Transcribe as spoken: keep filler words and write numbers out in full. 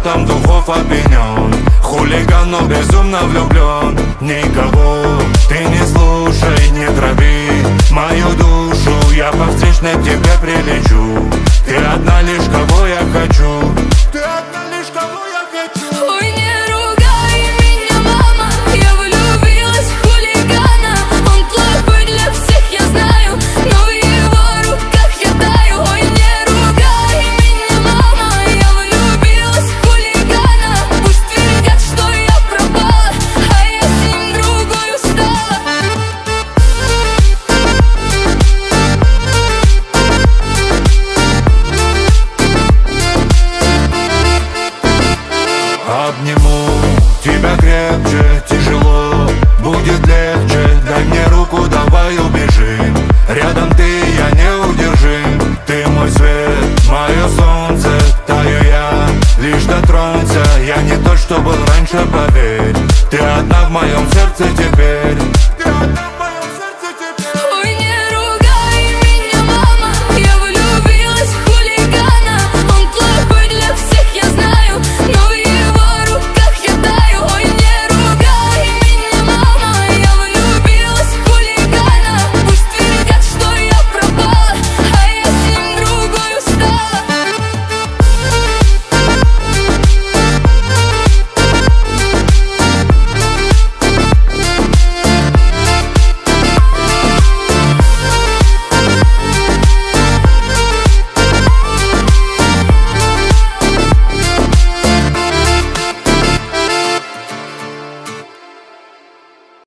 ароматом духов опьянен. Хулиган, но безумно влюблен. Никого ты не слушай, не трави мою душу. Я по встречной к тебе прилечу. Ты одна лишь, кого я хочу. Ты одна лишь, кого я хочу. Ой, не ругай меня, мама, я влюбилась в хулигана. Он плохой для всех, я знаю, но в его руках я таю. Ой, не ругай меня, мама, я влюбилась в хулигана. Пусть твердят, что я пропала, а я с ним другой устала. Обниму тебя крепче, тяжело будет легче. Дай мне руку, давай убежим. Рядом ты, я неудержим. Ты мой свет, мое солнце, таю я, лишь дотронься. Я не тот, что был раньше, поверь. Ты одна в моем сердце теперь.